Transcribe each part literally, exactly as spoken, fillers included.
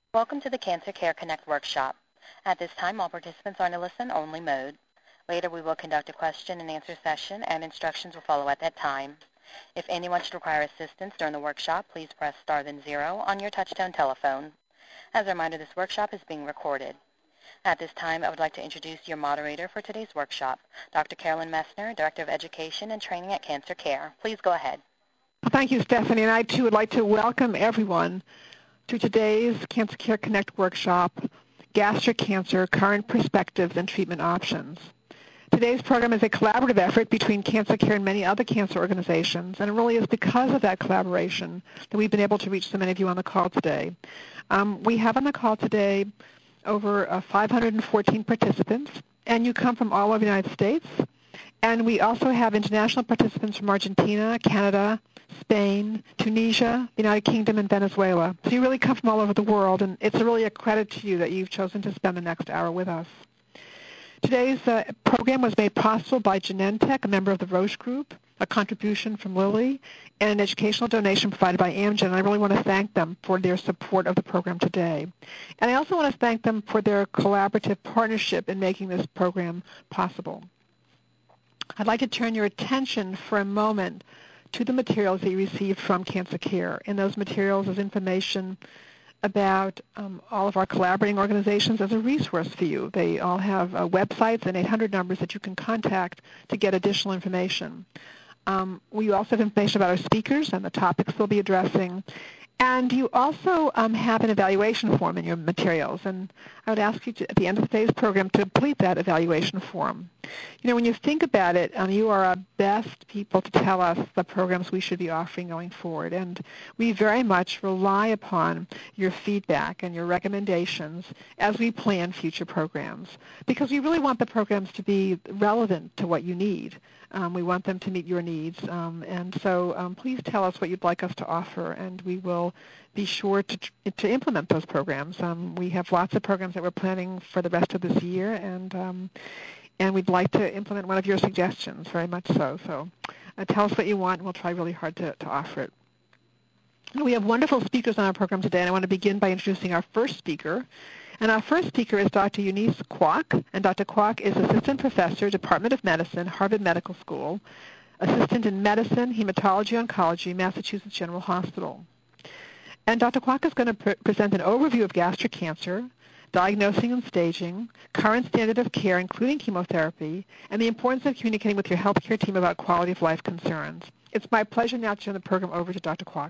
Welcome to the Cancer Care Connect workshop. At this time, all participants are in a listen-only mode. Later, we will conduct a question-and-answer session, and instructions will follow at that time. If anyone should require assistance during the workshop, please press star then zero on your touch-tone telephone. As a reminder, this workshop is being recorded. At this time, I would like to introduce your moderator for today's workshop, Doctor Carolyn Messner, Director of Education and Training at Cancer Care. Please go ahead. Thank you, Stephanie, and I too would like to welcome everyone to today's Cancer Care Connect workshop, Gastric Cancer, Current Perspectives and Treatment Options. Today's program is a collaborative effort between Cancer Care and many other cancer organizations, and it really is because of that collaboration that we've been able to reach so many of you on the call today. Um, we have on the call today over uh, five hundred fourteen participants, and you come from all over the United States. And we also have international participants from Argentina, Canada, Spain, Tunisia, the United Kingdom, and Venezuela. So you really come from all over the world, and it's really a credit to you that you've chosen to spend the next hour with us. Today's uh, program was made possible by Genentech, a member of the Roche Group, a contribution from Lilly, and an educational donation provided by Amgen. And I really want to thank them for their support of the program today. And I also want to thank them for their collaborative partnership in making this program possible. I'd like to turn your attention for a moment to the materials that you received from Cancer Care. In those materials is information about um, all of our collaborating organizations as a resource for you. They all have uh, websites and eight hundred numbers that you can contact to get additional information. Um, we also have information about our speakers and the topics they'll be addressing. And you also um, have an evaluation form in your materials, and I would ask you to, at the end of today's program, to complete that evaluation form. You know, when you think about it, um, you are our best people to tell us the programs we should be offering going forward, and we very much rely upon your feedback and your recommendations as we plan future programs, because we really want the programs to be relevant to what you need. Um, we want them to meet your needs, um, and so um, please tell us what you'd like us to offer, and we will be sure to, to implement those programs. Um, we have lots of programs that we're planning for the rest of this year, and um, and we'd like to implement one of your suggestions, very much so. So uh, tell us what you want, and we'll try really hard to, to offer it. We have wonderful speakers on our program today, and I want to begin by introducing our first speaker. And our first speaker is Doctor Eunice Kwok, and Doctor Kwok is Assistant Professor, Department of Medicine, Harvard Medical School, Assistant in Medicine, Hematology, Oncology, Massachusetts General Hospital. And Doctor Kwok is going to pre- present an overview of gastric cancer, diagnosing and staging, current standard of care, including chemotherapy, and the importance of communicating with your healthcare team about quality of life concerns. It's my pleasure now to turn the program over to Doctor Kwok.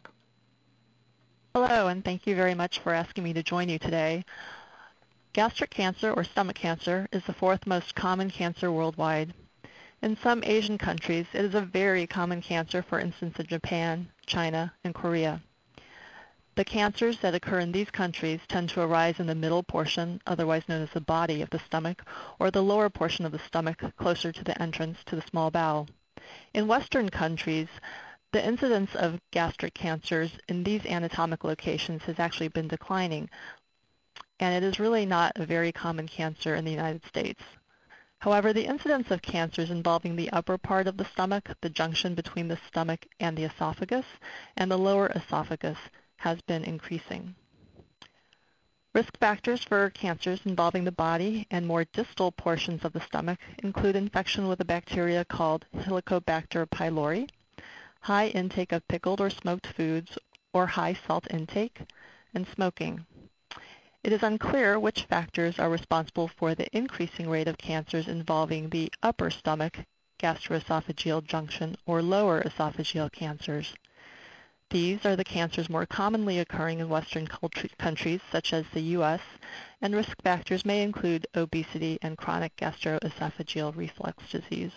Hello, and thank you very much for asking me to join you today. Gastric cancer, or stomach cancer, is the fourth most common cancer worldwide. In some Asian countries, it is a very common cancer, for instance in Japan, China, and Korea. The cancers that occur in these countries tend to arise in the middle portion, otherwise known as the body of the stomach, or the lower portion of the stomach, closer to the entrance to the small bowel. In Western countries, the incidence of gastric cancers in these anatomic locations has actually been declining, and it is really not a very common cancer in the United States. However, the incidence of cancers involving the upper part of the stomach, the junction between the stomach and the esophagus, and the lower esophagus has been increasing. Risk factors for cancers involving the body and more distal portions of the stomach include infection with a bacteria called Helicobacter pylori, high intake of pickled or smoked foods, or high salt intake, and smoking. It is unclear which factors are responsible for the increasing rate of cancers involving the upper stomach, gastroesophageal junction, or lower esophageal cancers. These are the cancers more commonly occurring in Western countries, such as the U S, and risk factors may include obesity and chronic gastroesophageal reflux disease.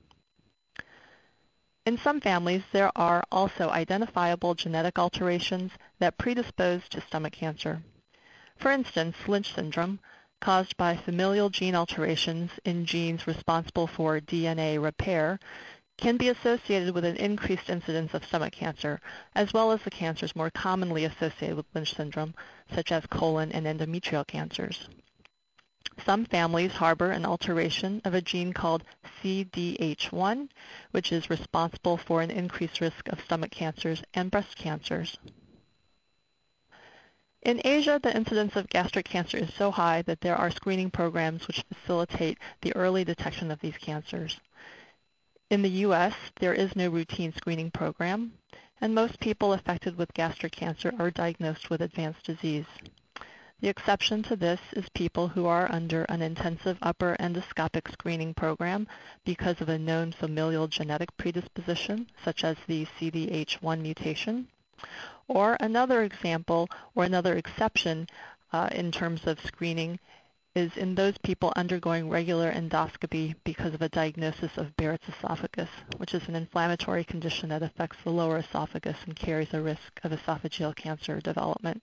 In some families, there are also identifiable genetic alterations that predispose to stomach cancer. For instance, Lynch syndrome, caused by familial gene alterations in genes responsible for D N A repair, can be associated with an increased incidence of stomach cancer, as well as the cancers more commonly associated with Lynch syndrome, such as colon and endometrial cancers. Some families harbor an alteration of a gene called C D H one, which is responsible for an increased risk of stomach cancers and breast cancers. In Asia, the incidence of gastric cancer is so high that there are screening programs which facilitate the early detection of these cancers. In the U S, there is no routine screening program, and most people affected with gastric cancer are diagnosed with advanced disease. The exception to this is people who are under an intensive upper endoscopic screening program because of a known familial genetic predisposition, such as the C D H one mutation. Or another example, or another exception uh, in terms of screening, is in those people undergoing regular endoscopy because of a diagnosis of Barrett's esophagus, which is an inflammatory condition that affects the lower esophagus and carries a risk of esophageal cancer development.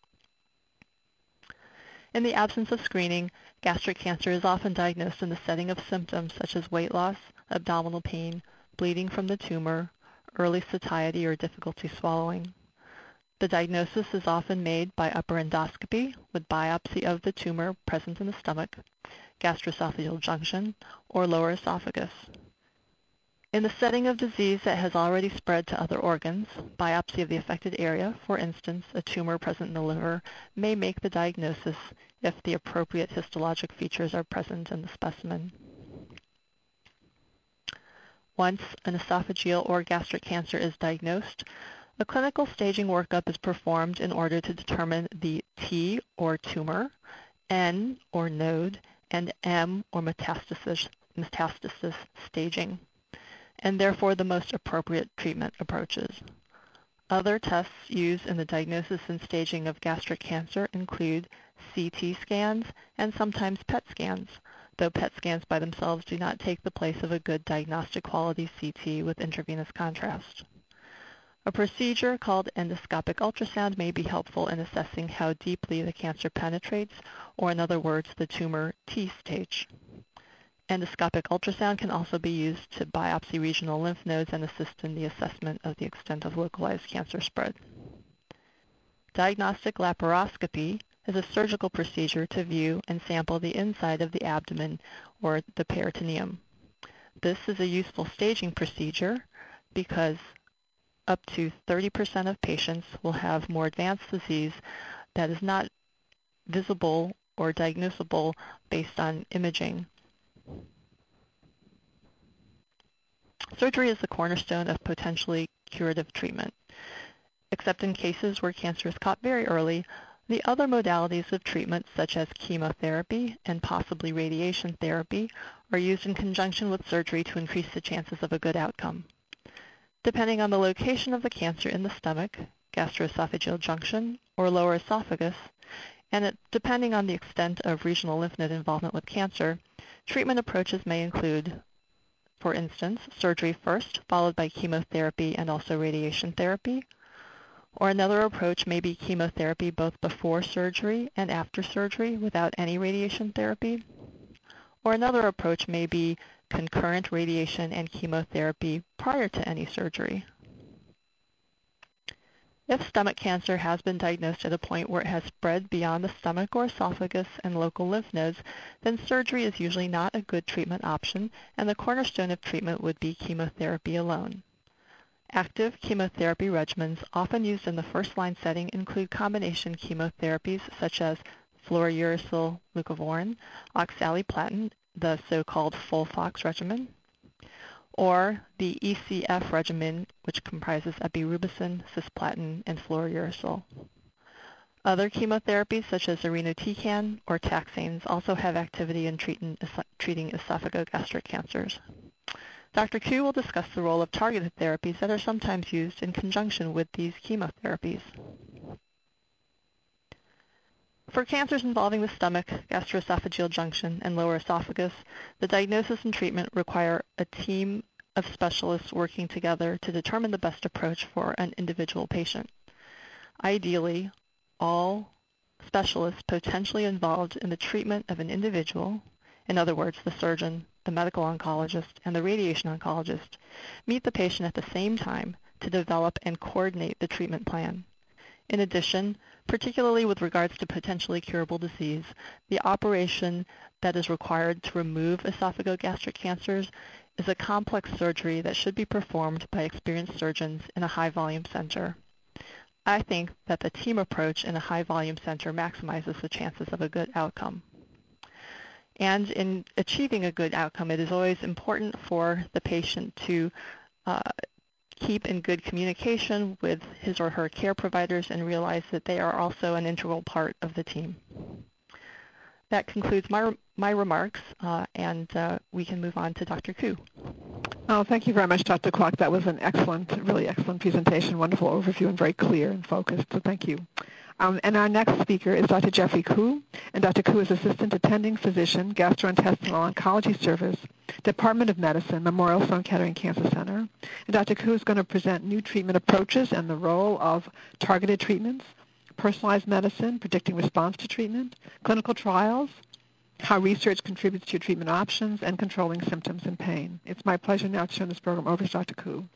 In the absence of screening, gastric cancer is often diagnosed in the setting of symptoms such as weight loss, abdominal pain, bleeding from the tumor, early satiety or difficulty swallowing. The diagnosis is often made by upper endoscopy with biopsy of the tumor present in the stomach, gastroesophageal junction, or lower esophagus. In the setting of disease that has already spread to other organs, biopsy of the affected area, for instance, a tumor present in the liver, may make the diagnosis if the appropriate histologic features are present in the specimen. Once an esophageal or gastric cancer is diagnosed, a clinical staging workup is performed in order to determine the T or tumor, N or node, and M or metastasis, metastasis staging, and therefore the most appropriate treatment approaches. Other tests used in the diagnosis and staging of gastric cancer include C T scans and sometimes P E T scans, though P E T scans by themselves do not take the place of a good diagnostic quality C T with intravenous contrast. A procedure called endoscopic ultrasound may be helpful in assessing how deeply the cancer penetrates, or in other words, the tumor T stage. Endoscopic ultrasound can also be used to biopsy regional lymph nodes and assist in the assessment of the extent of localized cancer spread. Diagnostic laparoscopy is a surgical procedure to view and sample the inside of the abdomen or the peritoneum. This is a useful staging procedure because up to thirty percent of patients will have more advanced disease that is not visible or diagnosable based on imaging. Surgery is the cornerstone of potentially curative treatment. Except in cases where cancer is caught very early, the other modalities of treatment, such as chemotherapy and possibly radiation therapy, are used in conjunction with surgery to increase the chances of a good outcome. Depending on the location of the cancer in the stomach, gastroesophageal junction, or lower esophagus, and it, depending on the extent of regional lymph node involvement with cancer, treatment approaches may include, for instance, surgery first, followed by chemotherapy and also radiation therapy. Or another approach may be chemotherapy both before surgery and after surgery without any radiation therapy. Or another approach may be concurrent radiation and chemotherapy prior to any surgery. If stomach cancer has been diagnosed at a point where it has spread beyond the stomach or esophagus and local lymph nodes, then surgery is usually not a good treatment option, and the cornerstone of treatment would be chemotherapy alone. Active chemotherapy regimens often used in the first-line setting include combination chemotherapies such as fluorouracil leucovorin, oxaliplatin, the so-called FOLFOX regimen, or the E C F regimen, which comprises epirubicin, cisplatin, and fluorouracil. Other chemotherapies, such as irinotecan or taxanes, also have activity in treating, treating esophagogastric cancers. Doctor Koo will discuss the role of targeted therapies that are sometimes used in conjunction with these chemotherapies. For cancers involving the stomach, gastroesophageal junction, and lower esophagus, the diagnosis and treatment require a team of specialists working together to determine the best approach for an individual patient. Ideally, all specialists potentially involved in the treatment of an individual, in other words, the surgeon, the medical oncologist, and the radiation oncologist, meet the patient at the same time to develop and coordinate the treatment plan. In addition, particularly with regards to potentially curable disease, the operation that is required to remove esophagogastric cancers is a complex surgery that should be performed by experienced surgeons in a high-volume center. I think that the team approach in a high-volume center maximizes the chances of a good outcome. And in achieving a good outcome, it is always important for the patient to uh, keep in good communication with his or her care providers and realize that they are also an integral part of the team. That concludes my, my remarks, uh, and uh, we can move on to Doctor Koo. Oh, thank you very much, Doctor Kwok. That was an excellent, really excellent presentation, wonderful overview, and very clear and focused, so thank you. Um, and our next speaker is Doctor Jeffrey Koo, and Doctor Koo is Assistant Attending Physician, Gastrointestinal Oncology Service, Department of Medicine, Memorial Sloan Kettering Cancer Center. And Doctor Koo is going to present new treatment approaches and the role of targeted treatments, personalized medicine, predicting response to treatment, clinical trials, how research contributes to your treatment options, and controlling symptoms and pain. It's my pleasure now to turn this program over to Doctor Koo.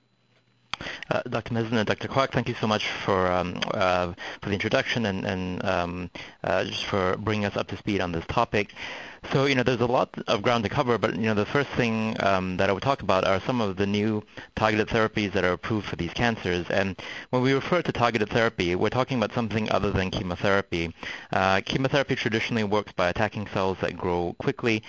Uh, Doctor Mizzen and Doctor Kwok, thank you so much for um, uh, for the introduction and, and um, uh, just for bringing us up to speed on this topic. So, you know, there's a lot of ground to cover, but, you know, the first thing um, that I would talk about are some of the new targeted therapies that are approved for these cancers. And when we refer to targeted therapy, we're talking about something other than chemotherapy. Uh, chemotherapy traditionally works by attacking cells that grow quickly.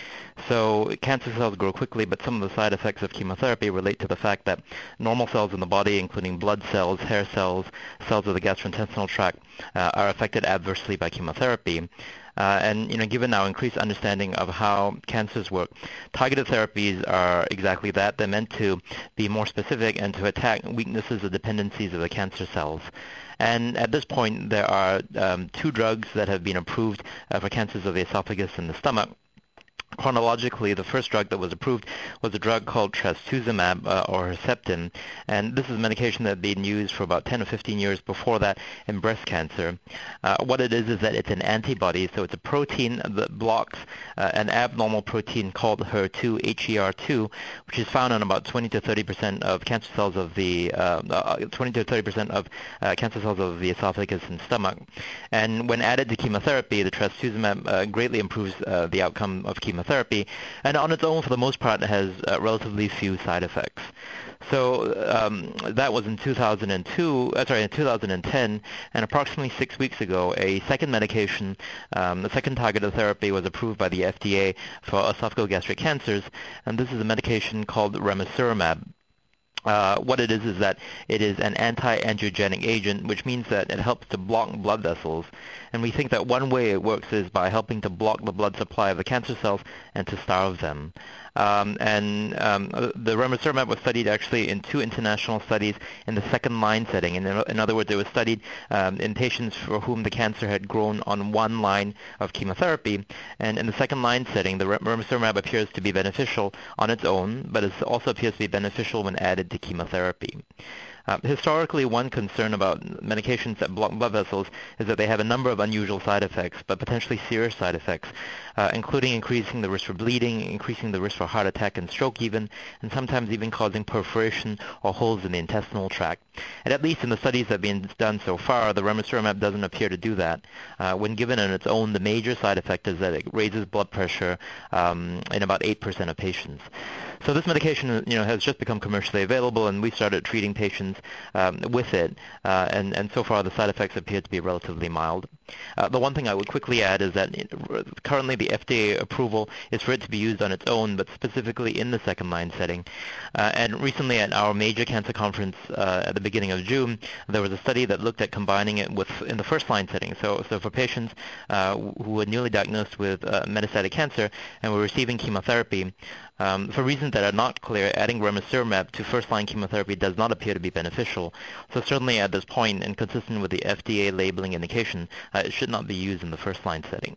So cancer cells grow quickly, but some of the side effects of chemotherapy relate to the fact that normal cells in the body, including blood cells, hair cells, cells of the gastrointestinal tract, uh, are affected adversely by chemotherapy. Uh, and, you know, given our increased understanding of how cancers work, targeted therapies are exactly that. They're meant to be more specific and to attack weaknesses or dependencies of the cancer cells. And at this point, there are um, two drugs that have been approved uh, for cancers of the esophagus and the stomach. Chronologically, the first drug that was approved was a drug called trastuzumab, uh, or Herceptin, and this is a medication that had been used for about ten or fifteen years before that in breast cancer. Uh, what it is is that it's an antibody, so it's a protein that blocks uh, an abnormal protein called H E R two, H E R two, which is found on about twenty to thirty percent of cancer cells of the uh, uh, twenty to thirty percent of uh, cancer cells of the esophagus and stomach. And when added to chemotherapy, the trastuzumab uh, greatly improves uh, the outcome of chemotherapy. Therapy, and on its own, for the most part, has uh, relatively few side effects. So um, that was in two thousand two, uh, sorry, in two thousand ten, and approximately six weeks ago, a second medication, um, the second targeted therapy, was approved by the F D A for esophageal gastric cancers, and this is a medication called ramucirumab. Uh, what it is is that it is an anti-angiogenic agent, which means that it helps to block blood vessels. And we think that one way it works is by helping to block the blood supply of the cancer cells and to starve them. Um, and um, the ramucirumab was studied actually in two international studies in the second-line setting. And in, in other words, it was studied um, in patients for whom the cancer had grown on one line of chemotherapy. And in the second-line setting, the ramucirumab appears to be beneficial on its own, but it also appears to be beneficial when added to chemotherapy. Uh, historically, one concern about medications that block blood vessels is that they have a number of unusual side effects, but potentially serious side effects, uh, including increasing the risk for bleeding, increasing the risk for heart attack and stroke even, and sometimes even causing perforation or holes in the intestinal tract. And at least in the studies that have been done so far, the ramucirumab doesn't appear to do that. Uh, when given on its own, the major side effect is that it raises blood pressure um, in about eight percent of patients. So this medication, you know, has just become commercially available, and we started treating patients um, with it, uh, and, and so far the side effects appear to be relatively mild. Uh, the one thing I would quickly add is that it, currently the F D A approval is for it to be used on its own, but specifically in the second-line setting. Uh, and recently at our major cancer conference uh, at the beginning of June, there was a study that looked at combining it with in the first-line setting. So, so for patients uh, who were newly diagnosed with uh, metastatic cancer and were receiving chemotherapy, Um, for reasons that are not clear, adding ramucirumab to first-line chemotherapy does not appear to be beneficial. So certainly at this point, and consistent with the F D A labeling indication, uh, it should not be used in the first-line setting.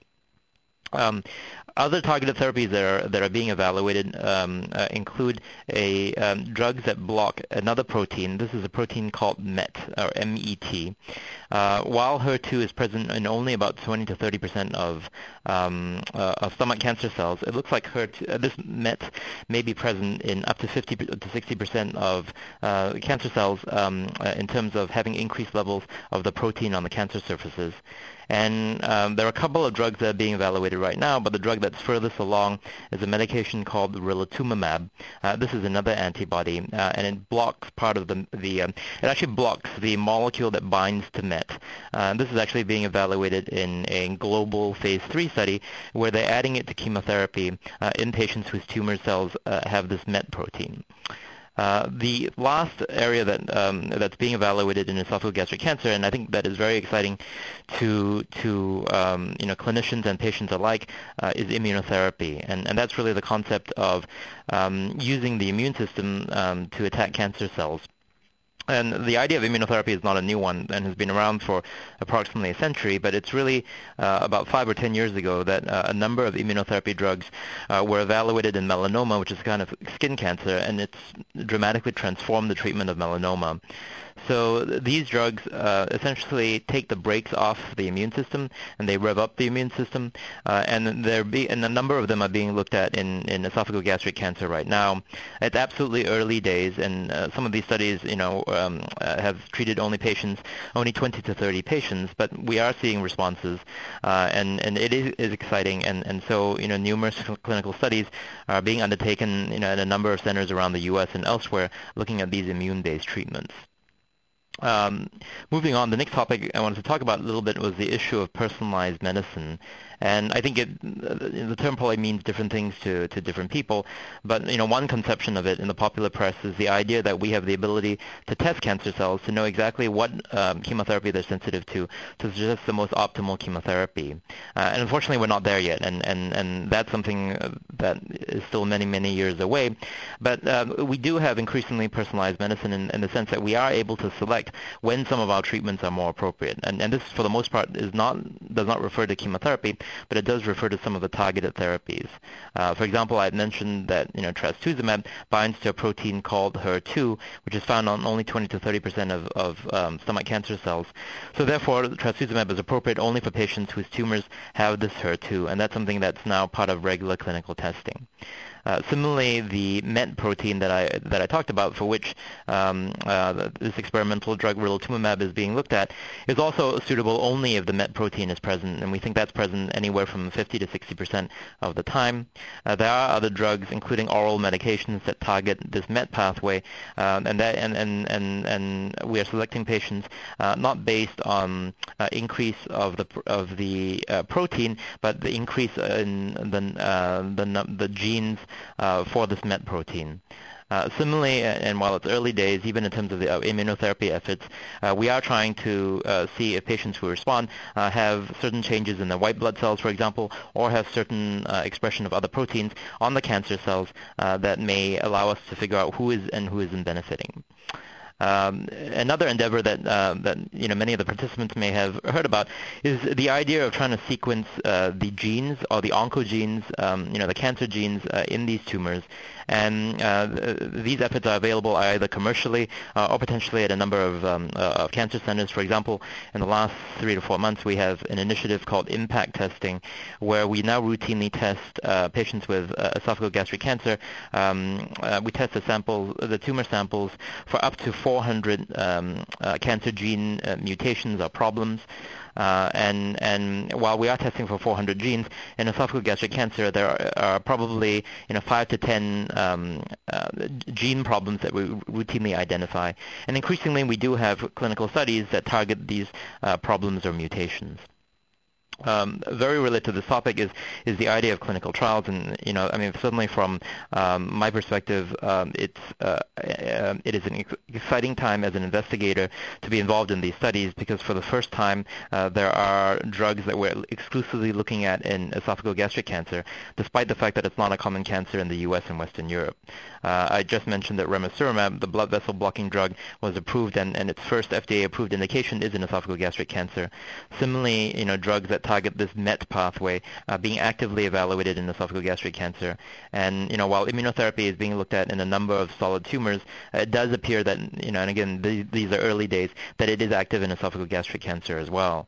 Um, other targeted therapies that are that are being evaluated um, uh, include a um, drugs that block another protein. This is a protein called M E T, or M E T. Uh, while H E R two is present in only about twenty to thirty percent of um, uh, of stomach cancer cells, it looks like H E R two, uh, this M E T may be present in up to fifty to sixty percent of uh, cancer cells um, uh, in terms of having increased levels of the protein on the cancer surfaces. And um, there are a couple of drugs that are being evaluated right now, but the drug that's furthest along is a medication called rilotumumab. Uh, this is another antibody, uh, and it blocks part of the, the um, it actually blocks the molecule that binds to MET. Uh, this is actually being evaluated in a global phase three study where they're adding it to chemotherapy uh, in patients whose tumor cells uh, have this MET protein. Uh, the last area that um, that's being evaluated in esophagogastric cancer, and I think that is very exciting to to um, you know clinicians and patients alike, uh, is immunotherapy, and and that's really the concept of um, using the immune system um, to attack cancer cells. And the idea of immunotherapy is not a new one and has been around for approximately a century, but it's really uh, about five or ten years ago that uh, a number of immunotherapy drugs uh, were evaluated in melanoma, which is a kind of skin cancer, and it's dramatically transformed the treatment of melanoma. So these drugs uh, essentially take the brakes off the immune system, and they rev up the immune system. Uh, and there be, and a number of them are being looked at in, in esophagogastric cancer right now. It's absolutely early days, and uh, some of these studies, you know, um, uh, have treated only patients, only twenty to thirty patients, but we are seeing responses, uh, and and it is, is exciting. And and so you know, numerous clinical studies are being undertaken, you know, at a number of centers around the U S and elsewhere, looking at these immune-based treatments. Um, moving on, the next topic I wanted to talk about a little bit was the issue of personalized medicine. And I think it, the term probably means different things to, to different people, but you know, one conception of it in the popular press is the idea that we have the ability to test cancer cells to know exactly what um, chemotherapy they're sensitive to, to suggest the most optimal chemotherapy. Uh, and unfortunately, we're not there yet, and, and, and that's something that is still many, many years away. But uh, we do have increasingly personalized medicine in, in the sense that we are able to select when some of our treatments are more appropriate. And, and this, for the most part, is not does not refer to chemotherapy, but it does refer to some of the targeted therapies. Uh, for example, I had mentioned that you know trastuzumab binds to a protein called H E R two, which is found on only twenty to thirty percent of, of um, stomach cancer cells. So therefore, trastuzumab is appropriate only for patients whose tumors have this H E R two, and that's something that's now part of regular clinical testing. Uh, similarly, the MET protein that I that I talked about, for which um, uh, this experimental drug rilotumumab is being looked at, is also suitable only if the MET protein is present, and we think that's present anywhere from fifty to sixty percent of the time. Uh, there are other drugs, including oral medications, that target this MET pathway, um, and that and, and and and we are selecting patients uh, not based on uh, increase of the of the uh, protein, but the increase in the uh, the the genes Uh, for this MET protein. Uh, similarly, and while it's early days, even in terms of the uh, immunotherapy efforts, uh, we are trying to uh, see if patients who respond uh, have certain changes in their white blood cells, for example, or have certain uh, expression of other proteins on the cancer cells uh, that may allow us to figure out who is and who isn't benefiting. Um, another endeavor that uh, that you know many of the participants may have heard about is the idea of trying to sequence uh, the genes or the oncogenes, um, you know, the cancer genes uh, in these tumors. And uh, these efforts are available either commercially uh, or potentially at a number of, um, uh, of cancer centers. For example, in the last three to four months, we have an initiative called Impact Testing, where we now routinely test uh, patients with uh, esophagogastric cancer. Um, uh, we test the sample, the tumor samples, for up to four hundred um, uh, cancer gene uh, mutations or problems. Uh, and, and while we are testing for four hundred genes, in esophagogastric cancer, there are, are probably you know five to ten um, uh, gene problems that we routinely identify. And increasingly, we do have clinical studies that target these uh, problems or mutations. Um, very related to this topic is is the idea of clinical trials, and you know, I mean, certainly from um, my perspective, um, it's uh, uh, it is an ex- exciting time as an investigator to be involved in these studies, because for the first time uh, there are drugs that we're exclusively looking at in esophagogastric cancer, despite the fact that it's not a common cancer in the U S and Western Europe. Uh, I just mentioned that ramucirumab, the blood vessel blocking drug, was approved, and, and its first F D A-approved indication is in esophagogastric cancer. Similarly, you know, drugs that target this MET pathway uh, being actively evaluated in esophagogastric cancer. And you know, while immunotherapy is being looked at in a number of solid tumors, uh, it does appear that, you know, and again, th- these are early days, that it is active in esophagogastric cancer as well.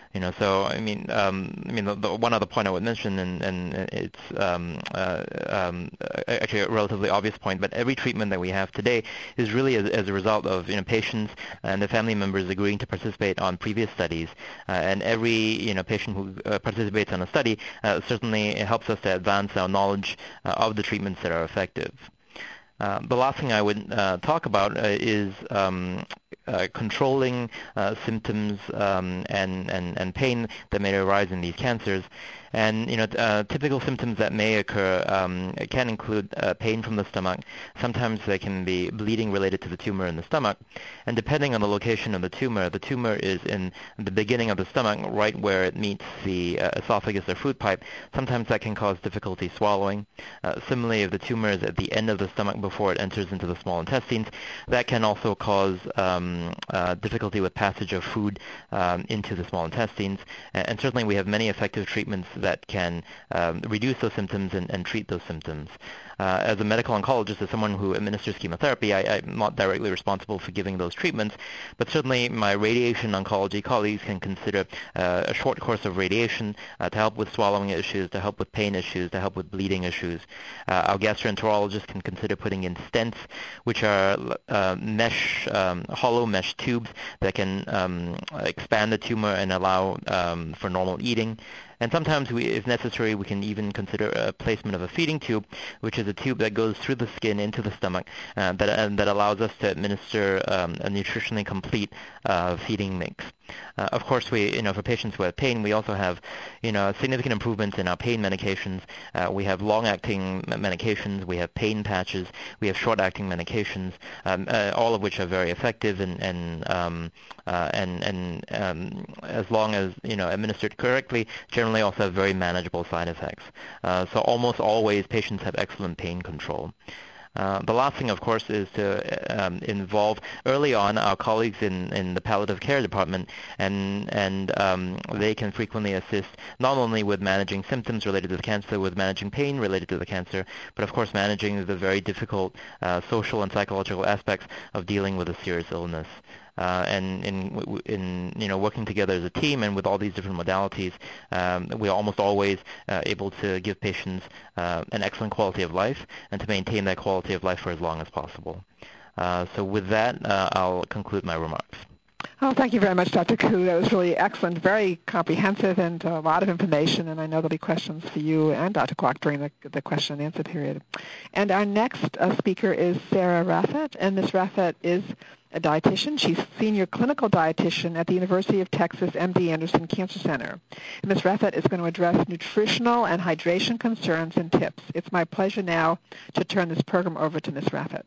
You know, so I mean, um, I mean, the, the one other point I would mention, and, and it's um, uh, um, actually a relatively obvious point, but every treatment that we have today is really as, as a result of you know patients and their family members agreeing to participate on previous studies, uh, and every you know patient who uh, participates on a study uh, certainly helps us to advance our knowledge uh, of the treatments that are effective. Uh, the last thing I would uh, talk about uh, is um, uh, controlling uh, symptoms um, and, and, and pain that may arise in these cancers. And you know, uh, typical symptoms that may occur um, can include uh, pain from the stomach. Sometimes there can be bleeding related to the tumor in the stomach. And depending on the location of the tumor, the tumor is in the beginning of the stomach, right where it meets the uh, esophagus or food pipe. Sometimes that can cause difficulty swallowing. Uh, similarly, if the tumor is at the end of the stomach before it enters into the small intestines, that can also cause um, uh, difficulty with passage of food um, into the small intestines. And, and certainly we have many effective treatments that can um, reduce those symptoms and, and treat those symptoms. Uh, as a medical oncologist, as someone who administers chemotherapy, I, I'm not directly responsible for giving those treatments, but certainly my radiation oncology colleagues can consider uh, a short course of radiation uh, to help with swallowing issues, to help with pain issues, to help with bleeding issues. Uh, our gastroenterologist can consider putting in stents, which are uh, mesh, um, hollow mesh tubes that can um, expand the tumor and allow um, for normal eating. And sometimes, we, if necessary, we can even consider a placement of a feeding tube, which is a tube that goes through the skin into the stomach uh, that, and that allows us to administer um, a nutritionally complete uh, feeding mix. Uh, of course, we, you know, for patients who have pain, we also have, you know, significant improvements in our pain medications. Uh, we have long-acting medications, we have pain patches, we have short-acting medications, um, uh, all of which are very effective and and um, uh, and and um, as long as you know administered correctly, generally also have very manageable side effects. Uh, so almost always, patients have excellent pain control. Uh, the last thing, of course, is to um, involve early on our colleagues in, in the palliative care department, and and um, they can frequently assist not only with managing symptoms related to the cancer, with managing pain related to the cancer, but of course managing the very difficult uh, social and psychological aspects of dealing with a serious illness. Uh, and in, in you know working together as a team and with all these different modalities, um, we're almost always uh, able to give patients uh, an excellent quality of life and to maintain that quality of life for as long as possible. Uh, so with that, uh, I'll conclude my remarks. Oh, thank you very much, Doctor Koo. That was really excellent, very comprehensive, and a lot of information. And I know there'll be questions for you and Doctor Kwok during the, the question and answer period. And our next uh, speaker is Sarah Raffat, and Miz Raffat is a dietitian. She's senior clinical dietitian at the University of Texas M D Anderson Cancer Center. Miz Raffat is going to address nutritional and hydration concerns and tips. It's my pleasure now to turn this program over to Miz Raffat.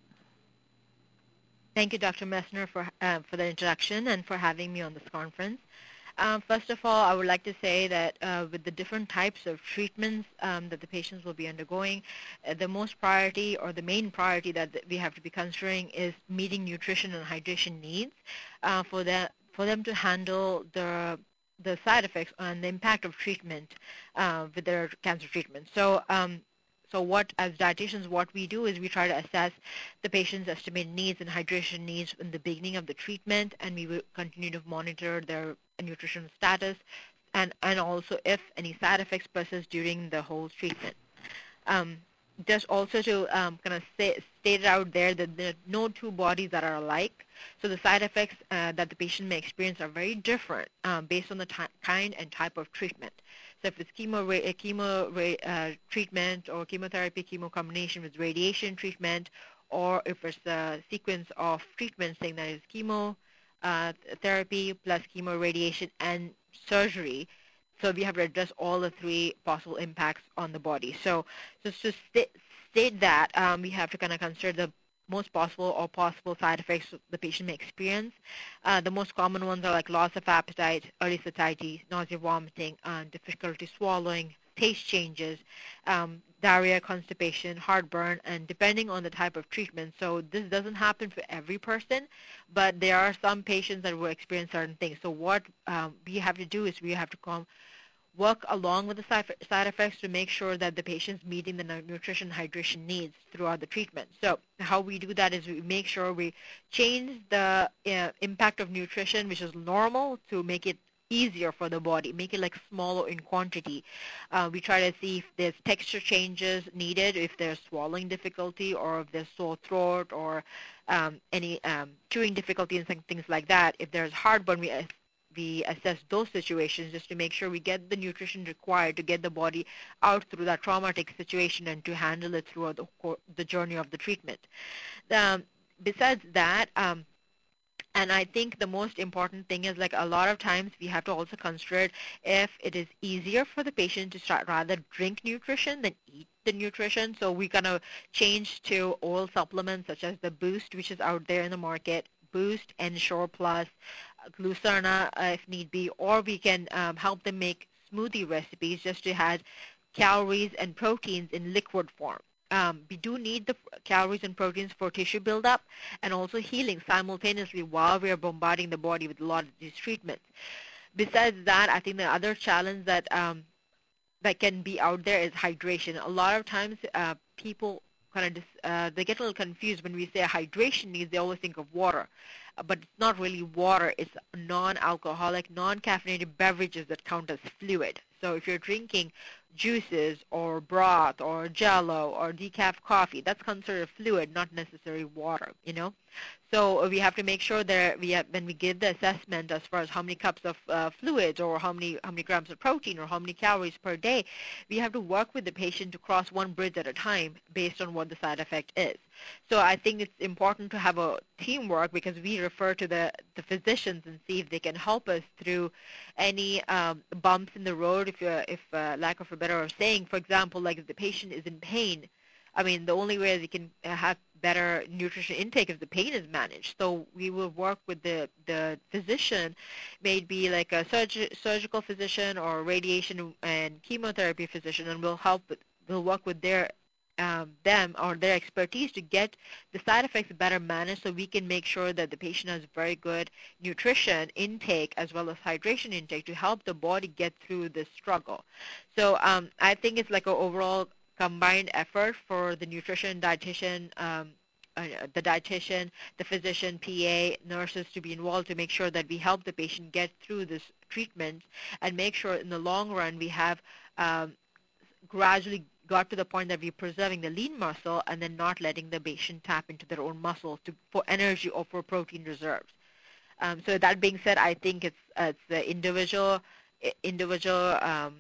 Thank you, Doctor Messner, for uh, for the introduction and for having me on this conference. Um, first of all, I would like to say that uh, with the different types of treatments um, that the patients will be undergoing, uh, the most priority or the main priority that we have to be considering is meeting nutrition and hydration needs uh, for, the, for them to handle the the side effects and the impact of treatment uh, with their cancer treatment. So um, So what, as dietitians, what we do is we try to assess the patient's estimated needs and hydration needs in the beginning of the treatment, and we will continue to monitor their nutritional status and, and also if any side effects persist during the whole treatment. Um, just also to um, kind of say, state it out there that there are no two bodies that are alike, so the side effects uh, that the patient may experience are very different um, based on the kind and type of treatment. So if it's chemo, chemo uh, treatment or chemotherapy, chemo combination with radiation treatment, or if it's a sequence of treatments saying that it's chemo uh, therapy plus chemo radiation and surgery, so we have to address all the three possible impacts on the body. So just to st state that, um, we have to kind of consider the most possible or possible side effects the patient may experience. Uh, the most common ones are like loss of appetite, early satiety, nausea, vomiting, uh, difficulty swallowing, taste changes, um, diarrhea, constipation, heartburn, and depending on the type of treatment. So this doesn't happen for every person, but there are some patients that will experience certain things. So what um, we have to do is we have to come work along with the side effects to make sure that the patient's meeting the nutrition and hydration needs throughout the treatment. So how we do that is we make sure we change the uh, impact of nutrition, which is normal, to make it easier for the body, make it like smaller in quantity. Uh, we try to see if there's texture changes needed, if there's swallowing difficulty, or if there's sore throat, or um, any um, chewing difficulty and things like that. If there's heartburn, we we assess those situations just to make sure we get the nutrition required to get the body out through that traumatic situation and to handle it throughout the, the journey of the treatment. Um, besides that, um, and I think the most important thing is like a lot of times we have to also consider if it is easier for the patient to start rather drink nutrition than eat the nutrition. So we're going to change to oil supplements such as the Boost, which is out there in the market, Boost, Ensure Plus, Glucerna uh, if need be, or we can um, help them make smoothie recipes just to add calories and proteins in liquid form. Um, we do need the calories and proteins for tissue buildup and also healing simultaneously while we are bombarding the body with a lot of these treatments. Besides that, I think the other challenge that um, that can be out there is hydration. A lot of times uh, people kind of dis, uh, they get a little confused when we say hydration needs. They always think of water, uh, but it's not really water. It's non-alcoholic, non-caffeinated beverages that count as fluid. So if you're drinking juices or broth or jello or decaf coffee, that's considered fluid, not necessarily water, you know. So we have to make sure that we have, when we give the assessment as far as how many cups of uh, fluids or how many how many grams of protein or how many calories per day, we have to work with the patient to cross one bridge at a time based on what the side effect is. So I think it's important to have a teamwork because we refer to the, the physicians and see if they can help us through any um, bumps in the road, if, uh, if uh, lack of a better way of saying. For example, like if the patient is in pain, I mean, the only way they can have better nutrition intake is the pain is managed. So we will work with the, the physician, maybe like a surg- surgical physician or radiation and chemotherapy physician, and we'll help, with, we'll work with their um, them or their expertise to get the side effects better managed so we can make sure that the patient has very good nutrition intake as well as hydration intake to help the body get through this struggle. So um, I think it's like an overall combined effort for the nutrition, dietitian, um, uh, the dietitian, the physician, P A, nurses to be involved to make sure that we help the patient get through this treatment and make sure in the long run we have um, gradually got to the point that we're preserving the lean muscle and then not letting the patient tap into their own muscle to, for energy or for protein reserves. Um, so that being said, I think it's, uh, it's the individual, individual um,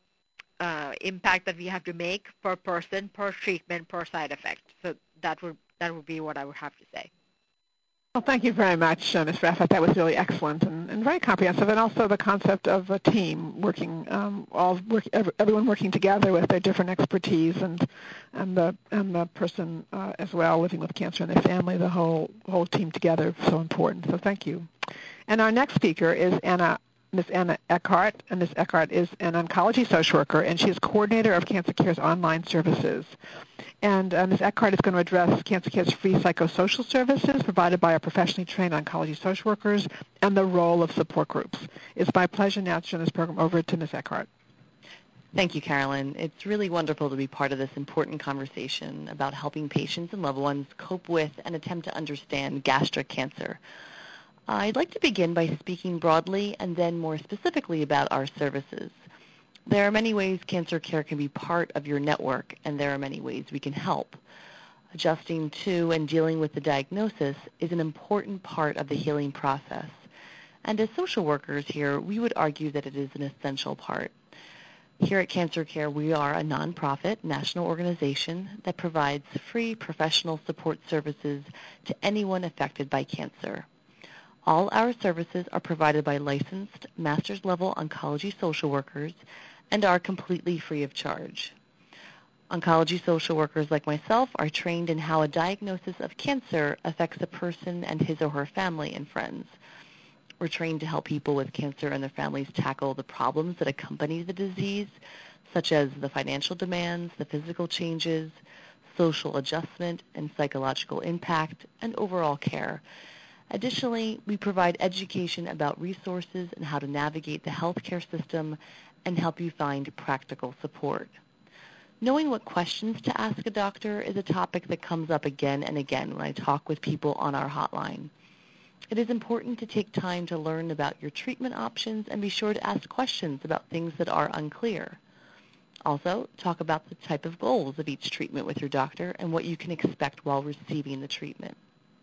Uh, impact that we have to make per person, per treatment, per side effect. So that would that would be what I would have to say. Well, thank you very much, uh, Miz Rafat. That was really excellent and, and very comprehensive, and also the concept of a team working, um, all work, everyone working together with their different expertise, and and the and the person uh, as well living with cancer and their family, the whole whole team together, so important. So thank you. And our next speaker is Anna. Miz Anna Eckhart, and Miz Eckhart is an oncology social worker, and she is coordinator of Cancer Care's online services. And uh, Miz Eckhart is going to address Cancer Care's free psychosocial services provided by our professionally trained oncology social workers and the role of support groups. It's my pleasure now to turn this program over to Miz Eckhart. Thank you, Carolyn. It's really wonderful to be part of this important conversation about helping patients and loved ones cope with and attempt to understand gastric cancer. I'd like to begin by speaking broadly and then more specifically about our services. There are many ways Cancer Care can be part of your network, and there are many ways we can help. Adjusting to and dealing with the diagnosis is an important part of the healing process. And as social workers here, we would argue that it is an essential part. Here at Cancer Care, we are a nonprofit national organization that provides free professional support services to anyone affected by cancer. All our services are provided by licensed master's level oncology social workers and are completely free of charge. Oncology social workers like myself are trained in how a diagnosis of cancer affects a person and his or her family and friends. We're trained to help people with cancer and their families tackle the problems that accompany the disease, such as the financial demands, the physical changes, social adjustment and psychological impact, and overall care. Additionally, we provide education about resources and how to navigate the healthcare system and help you find practical support. Knowing what questions to ask a doctor is a topic that comes up again and again when I talk with people on our hotline. It is important to take time to learn about your treatment options and be sure to ask questions about things that are unclear. Also, talk about the type of goals of each treatment with your doctor and what you can expect while receiving the treatment.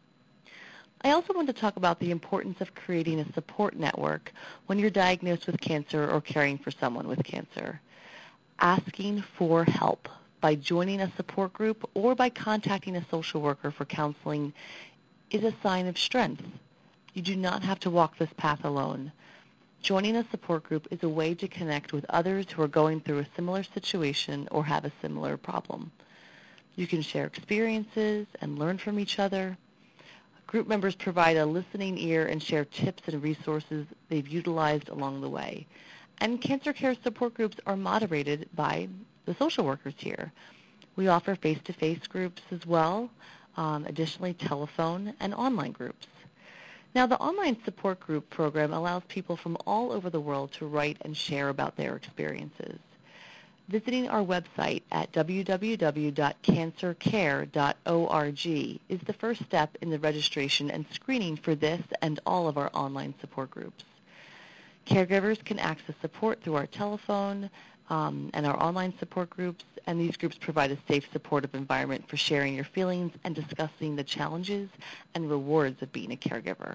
I also want to talk about the importance of creating a support network when you're diagnosed with cancer or caring for someone with cancer. Asking for help by joining a support group or by contacting a social worker for counseling is a sign of strength. You do not have to walk this path alone. Joining a support group is a way to connect with others who are going through a similar situation or have a similar problem. You can share experiences and learn from each other. Group members provide a listening ear and share tips and resources they've utilized along the way. And cancer care support groups are moderated by the social workers here. We offer face-to-face groups as well, um, additionally telephone and online groups. Now, the online support group program allows people from all over the world to write and share about their experiences. Visiting our website at w w w dot cancer care dot org is the first step in the registration and screening for this and all of our online support groups. Caregivers can access support through our telephone um, and our online support groups, and these groups provide a safe, supportive environment for sharing your feelings and discussing the challenges and rewards of being a caregiver.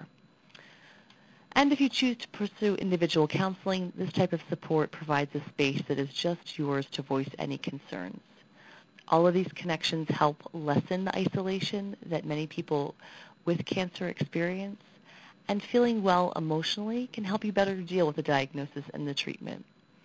And if you choose to pursue individual counseling, this type of support provides a space that is just yours to voice any concerns. All of these connections help lessen the isolation that many people with cancer experience, and feeling well emotionally can help you better deal with the diagnosis and the treatment.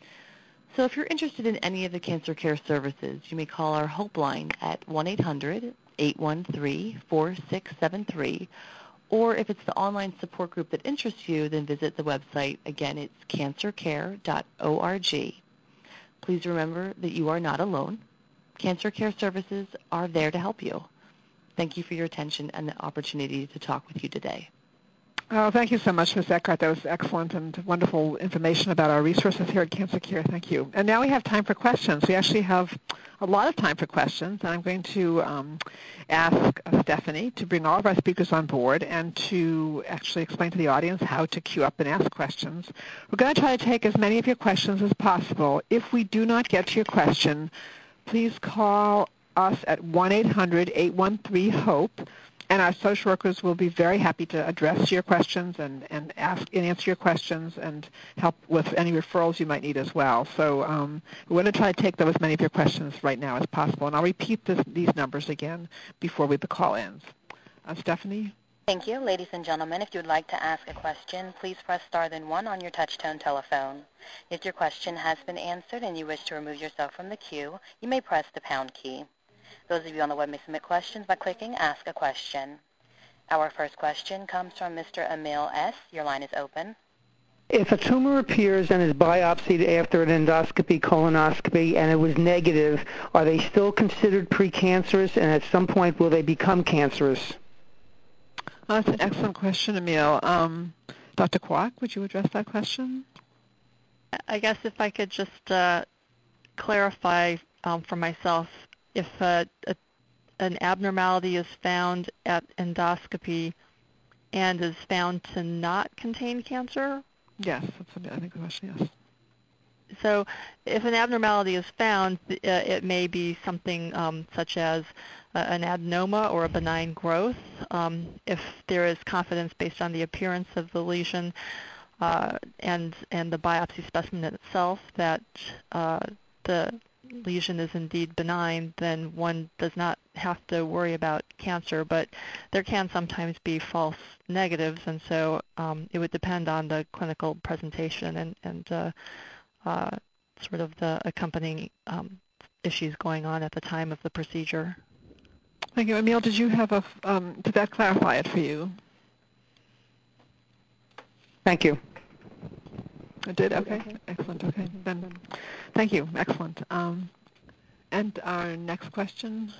So if you're interested in any of the cancer care services, you may call our Hope line at one eight hundred, eight one three, four six seven three, or if it's the online support group that interests you, then visit the website. Again, it's cancer care dot org. Please remember that you are not alone. Cancer care services are there to help you. Thank you for your attention and the opportunity to talk with you today. Oh, thank you so much, Miz Eckhart. That was excellent and wonderful information about our resources here at Cancer Care. Thank you. And now we have time for questions. We actually have a lot of time for questions, and I'm going to um, ask uh, Stephanie to bring all of our speakers on board and to actually explain to the audience how to queue up and ask questions. We're going to try to take as many of your questions as possible. If we do not get to your question, please call us at one eight hundred, eight one three, HOPE. And our social workers will be very happy to address your questions and, and ask and answer your questions and help with any referrals you might need as well. So um, we're going to try to take those many of your questions right now as possible. And I'll repeat this, these numbers again before we, the call ends. Uh, Stephanie? Thank you. Ladies and gentlemen, if you would like to ask a question, please press star then one on your touch-tone telephone. If your question has been answered and you wish to remove yourself from the queue, you may press the pound key. Those of you on the web may submit questions by clicking Ask a Question. Our first question comes from Mister Emil S. Your line is open. If a tumor appears and is biopsied after an endoscopy, colonoscopy, and it was negative, are they still considered precancerous, and at some point will they become cancerous? Oh, that's an excellent question, Emil. Um, Doctor Kwok, would you address that question? I guess if I could just uh, clarify um, for myself, if uh, a, an abnormality is found at endoscopy and is found to not contain cancer? Yes, that's what I think the question is. So if an abnormality is found, uh, it may be something um, such as uh, an adenoma or a benign growth. Um, if there is confidence based on the appearance of the lesion uh, and, and the biopsy specimen itself that uh, the lesion is indeed benign, then one does not have to worry about cancer, but there can sometimes be false negatives, and so um, it would depend on the clinical presentation and, and uh, uh, sort of the accompanying um, issues going on at the time of the procedure. Thank you. Emil, did you have a, um, did that clarify it for you? Thank you. It did? Okay. Excellent. Okay. Then, thank you. Excellent. Um, and our next question?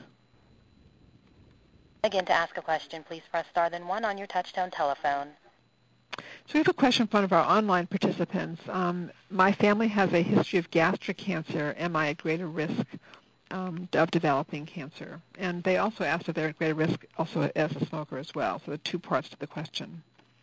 Again, to ask a question, please press star then one on your touch-tone telephone. So we have a question from one of our online participants. Um, my family has a history of gastric cancer. Am I at greater risk um, of developing cancer? And they also asked if they're at greater risk also as a smoker as well. So there are two parts to the question.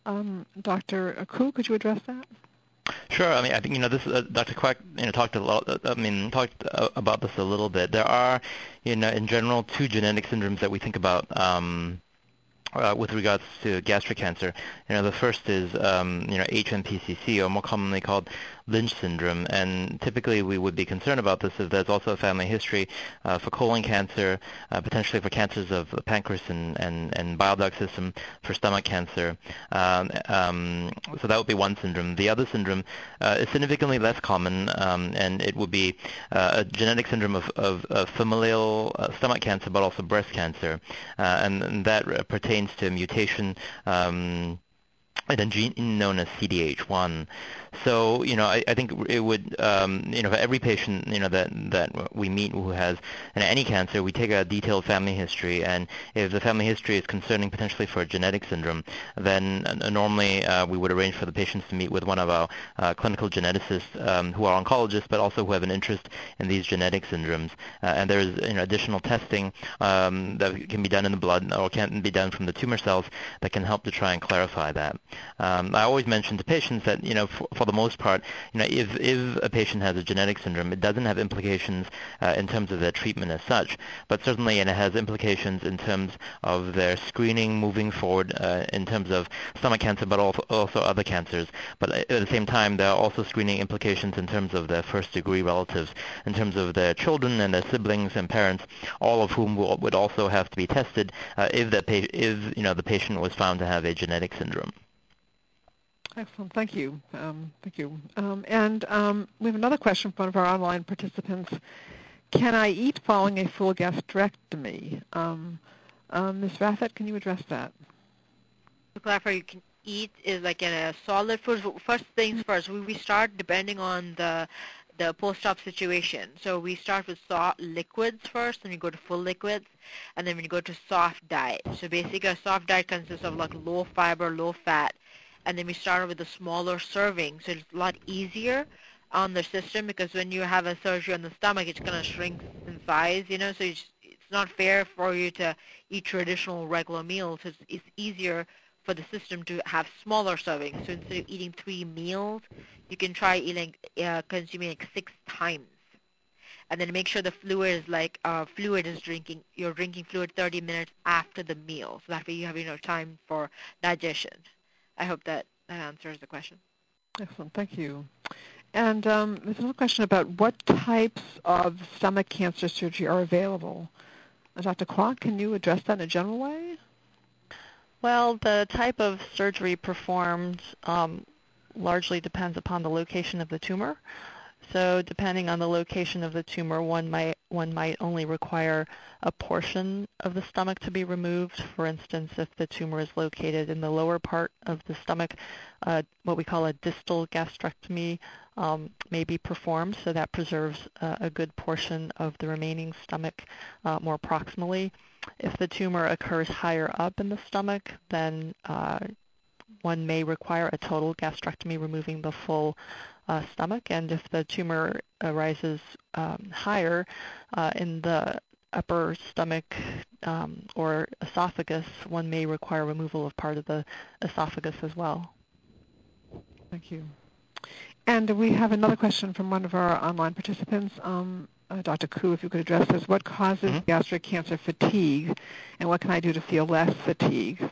Um, Doctor Ku, could you address that? Sure. I mean, I think you know this. Uh, Doctor Quack, you know, talked a lot. Uh, I mean, talked uh, about this a little bit. There are, you know, in general, two genetic syndromes that we think about. Um, Uh, with regards to gastric cancer. You know, the first is, um, you know, H N P C C, or more commonly called Lynch syndrome. And typically we would be concerned about this if there's also a family history uh, for colon cancer, uh, potentially for cancers of the pancreas and, and, and bile duct system, for stomach cancer. Um, um, so that would be one syndrome. The other syndrome uh, is significantly less common, um, and it would be uh, a genetic syndrome of, of, of familial uh, stomach cancer, but also breast cancer. Uh, and, and that uh, pertains to a mutation um, in a gene known as C D H one. So, you know, I, I think it would, um, you know, for every patient, you know, that that we meet who has you know, any cancer, we take a detailed family history, and if the family history is concerning potentially for a genetic syndrome, then uh, normally uh, we would arrange for the patients to meet with one of our uh, clinical geneticists um, who are oncologists, but also who have an interest in these genetic syndromes. Uh, and there's you know, additional testing um, that can be done in the blood or can be done from the tumor cells that can help to try and clarify that. Um, I always mention to patients that, you know, for, for the most part, you know, if, if a patient has a genetic syndrome, it doesn't have implications uh, in terms of their treatment as such, but certainly and it has implications in terms of their screening moving forward uh, in terms of stomach cancer, but also, also other cancers. But at the same time, there are also screening implications in terms of their first-degree relatives, in terms of their children and their siblings and parents, all of whom will, would also have to be tested uh, if, the pa- if you know, the patient was found to have a genetic syndrome. Excellent. Thank you. Um, thank you. Um, and um, we have another question from one of our online participants. Can I eat following a full gastrectomy? Um, um, Miz Rathett, can you address that? To clarify, you can eat is like in a solid food. First things first, we, we start depending on the the post-op situation. So we start with soft liquids first, then we go to full liquids, and then we go to soft diet. So basically a soft diet consists of like low fiber, low fat, and then we start with a smaller serving. So it's a lot easier on the system because when you have a surgery on the stomach, it's going to shrink in size, you know, so it's, it's not fair for you to eat traditional regular meals. It's, it's easier for the system to have smaller servings. So instead of eating three meals, you can try eating, uh, consuming like six times. And then make sure the fluid is like, uh, fluid is drinking, you're drinking fluid thirty minutes after the meal. So that way you have, you know, time for digestion. I hope that, that answers the question. Excellent. Thank you. And um, there's another question about what types of stomach cancer surgery are available. Uh, Doctor Kwok, can you address that in a general way? Well, the type of surgery performed um, largely depends upon the location of the tumor. So depending on the location of the tumor, one might one might only require a portion of the stomach to be removed. For instance, if the tumor is located in the lower part of the stomach, uh, what we call a distal gastrectomy um, may be performed, so that preserves uh, a good portion of the remaining stomach uh, more proximally. If the tumor occurs higher up in the stomach, then uh, one may require a total gastrectomy, removing the full uh, stomach. And if the tumor arises um, higher uh, in the upper stomach um, or esophagus, one may require removal of part of the esophagus as well. Thank you. And we have another question from one of our online participants. Um, uh, Doctor Ku, if you could address this, what causes mm-hmm. gastric cancer fatigue, and what can I do to feel less fatigue?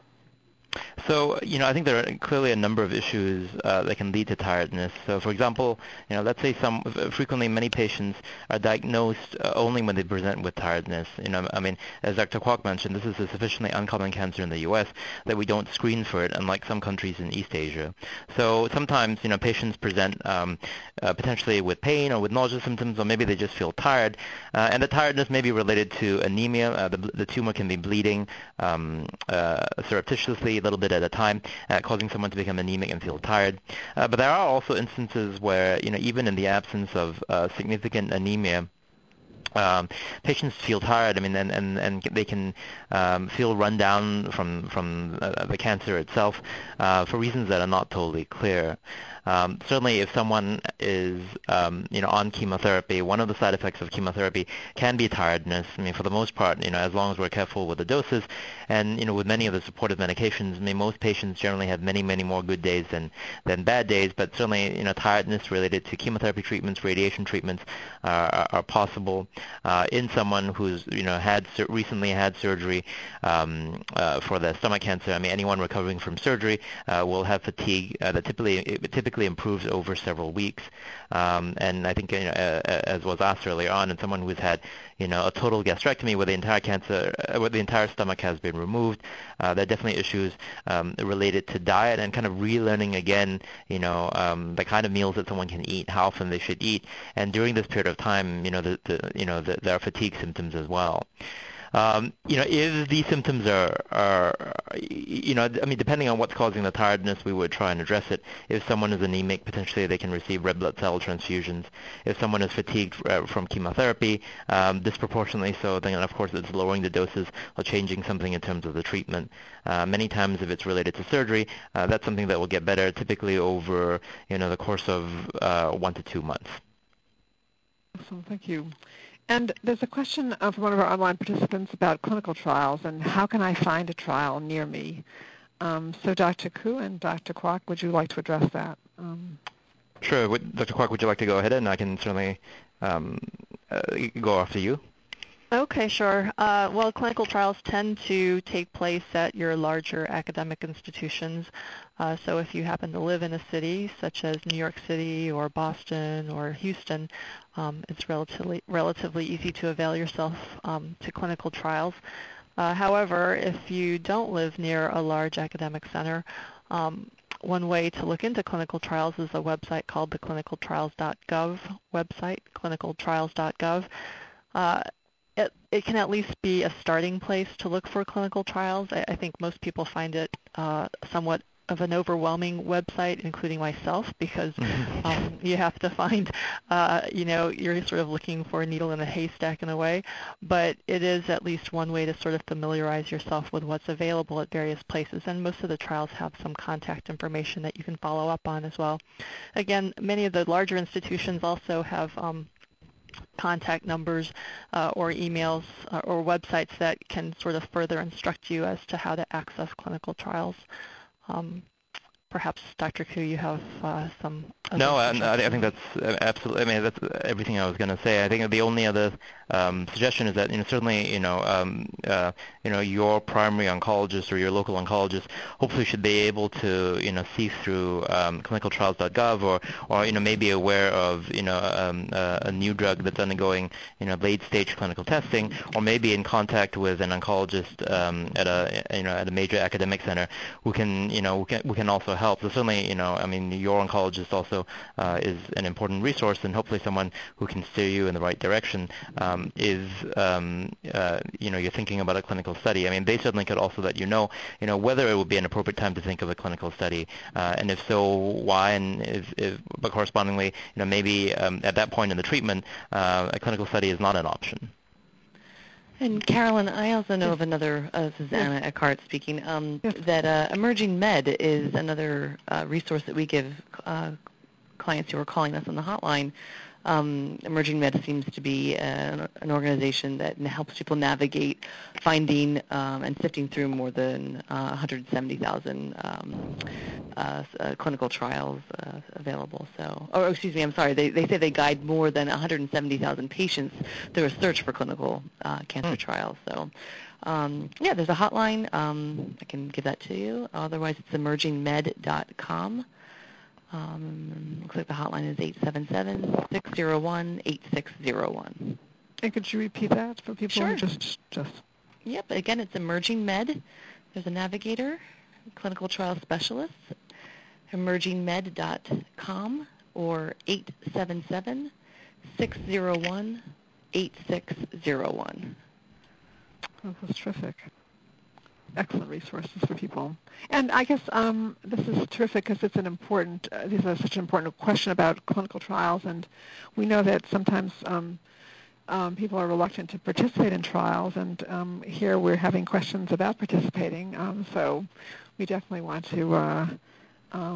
So, you know, I think there are clearly a number of issues uh, that can lead to tiredness. So, for example, you know, let's say some frequently many patients are diagnosed uh, only when they present with tiredness. You know, I mean, as Doctor Kwok mentioned, this is a sufficiently uncommon cancer in the U S that we don't screen for it, unlike some countries in East Asia. So sometimes, you know, patients present um, uh, potentially with pain or with nausea symptoms, or maybe they just feel tired, uh, and the tiredness may be related to anemia. Uh, the, the tumor can be bleeding um, uh, surreptitiously, a little bit at a time, uh, causing someone to become anemic and feel tired. Uh, but there are also instances where, you know, even in the absence of uh, significant anemia, Um, patients feel tired. I mean, and, and, and they can um, feel run down from from uh, the cancer itself uh, for reasons that are not totally clear. Um, certainly, if someone is um, you know on chemotherapy, one of the side effects of chemotherapy can be tiredness. I mean, for the most part, you know, as long as we're careful with the doses, and you know, with many of the supportive medications, I mean, most patients generally have many, many more good days than than bad days. But certainly, you know, tiredness related to chemotherapy treatments, radiation treatments are, are, are possible uh, in someone who's you know had sur- recently had surgery um, uh, for their stomach cancer. I mean, anyone recovering from surgery uh, will have fatigue uh, that typically it typically improves over several weeks. Um, and I think, you know, uh, as was asked earlier on, in someone who's had, you know, a total gastrectomy where the entire cancer, uh, where the entire stomach has been removed, uh, there are definitely issues um, related to diet and kind of relearning again, you know, um, the kind of meals that someone can eat, how often they should eat, and during this period of time, you know, the, the you know, the, there are fatigue symptoms as well. Um, you know, if these symptoms are, are, you know, I mean, depending on what's causing the tiredness, we would try and address it. If someone is anemic, potentially they can receive red blood cell transfusions. If someone is fatigued uh, from chemotherapy, um, disproportionately so, then of course it's lowering the doses or changing something in terms of the treatment. Uh, many times, if it's related to surgery, uh, that's something that will get better, typically over, you know, the course of uh, one to two months. Awesome, thank you. And there's a question uh, from one of our online participants about clinical trials and how can I find a trial near me? Um, so Doctor Ku and Doctor Kwok, would you like to address that? Um, sure. Doctor Kwok, would you like to go ahead? And I can certainly um, uh, go after you. Okay, sure. Uh, well, clinical trials tend to take place at your larger academic institutions. Uh, so if you happen to live in a city such as New York City or Boston or Houston, um, it's relatively relatively easy to avail yourself um, to clinical trials. Uh, however, if you don't live near a large academic center, um, one way to look into clinical trials is a website called the clinical trials dot gov website, clinical trials dot gov. Uh, It, it can at least be a starting place to look for clinical trials. I, I think most people find it uh, somewhat of an overwhelming website, including myself, because um, you have to find, uh, you know, you're sort of looking for a needle in a haystack in a way. But it is at least one way to sort of familiarize yourself with what's available at various places. And most of the trials have some contact information that you can follow up on as well. Again, many of the larger institutions also have um, contact numbers uh, or emails uh, or websites that can sort of further instruct you as to how to access clinical trials. Um, perhaps, Doctor Ku, you have uh, some other No, I, suggestions? I think that's absolutely. I mean, that's everything I was going to say. I think the only other um, suggestion is that, you know, certainly, you know, um, uh, you know, your primary oncologist or your local oncologist hopefully should be able to, you know, see through um, clinical trials dot gov or, or, you know, maybe aware of, you know, um, uh, a new drug that's undergoing, you know, late-stage clinical testing, or maybe in contact with an oncologist um, at a, you know, at a major academic center who can, you know, who can, who can also help. So certainly, you know, I mean, your oncologist also uh, is an important resource, and hopefully someone who can steer you in the right direction. Um, is um, uh, you know, you're thinking about a clinical study. I mean, they certainly could also let you know, you know, whether it would be an appropriate time to think of a clinical study, uh, and if so, why, and if, if but correspondingly, you know, maybe um, at that point in the treatment, uh, a clinical study is not an option. And Carolyn, I also know of another, uh, this is Anna Eckhart speaking, um, that uh, Emerging Med is another uh, resource that we give uh, clients who are calling us on the hotline. Um, Emerging Med seems to be an, an organization that helps people navigate finding um, and sifting through more than uh, one hundred seventy thousand um, uh, uh, clinical trials uh, available. So, or excuse me, I'm sorry, they, they say they guide more than one hundred seventy thousand patients through a search for clinical uh, cancer mm. trials. So, um, yeah, there's a hotline. Um, I can give that to you. Otherwise, it's emerging med dot com. Um, looks like the hotline is eight seven seven, six zero one, eight six zero one. And could you repeat that for people sure. who just just? Yep. Again, it's Emerging Med. There's a navigator, clinical trial specialist, emerging med dot com or eight seven seven, six zero one, eight six zero one. Oh, that's terrific. Excellent resources for people. And I guess um, this is terrific because it's an important, uh, this is such an important question about clinical trials, and we know that sometimes um, um, people are reluctant to participate in trials, and um, here we're having questions about participating, um, so we definitely want to uh, um,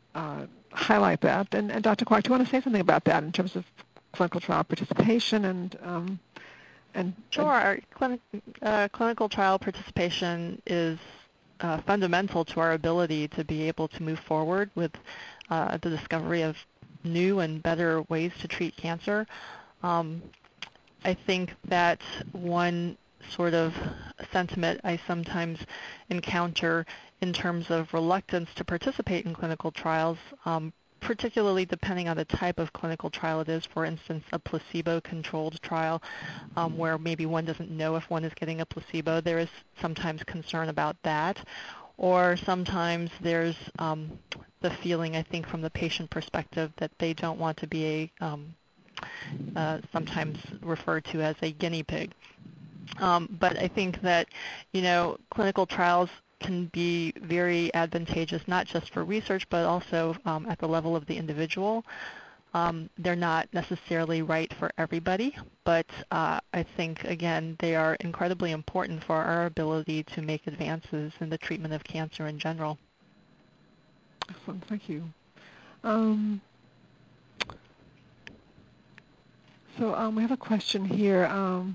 uh, highlight that. And, and Doctor Kwok, do you want to say something about that in terms of clinical trial participation and um, and Sure. Our clinic, uh, clinical trial participation is uh, fundamental to our ability to be able to move forward with uh, the discovery of new and better ways to treat cancer. Um, I think that one sort of sentiment I sometimes encounter in terms of reluctance to participate in clinical trials, um, particularly depending on the type of clinical trial it is, for instance, a placebo-controlled trial um, where maybe one doesn't know if one is getting a placebo. There is sometimes concern about that. Or sometimes there's um, the feeling, I think, from the patient perspective that they don't want to be a um, uh, sometimes referred to as a guinea pig. Um, but I think that, you know, clinical trials can be very advantageous, not just for research, but also um, at the level of the individual. Um, they're not necessarily right for everybody, but uh, I think, again, they are incredibly important for our ability to make advances in the treatment of cancer in general. Excellent, thank you. Um, so um, we have a question here. Um,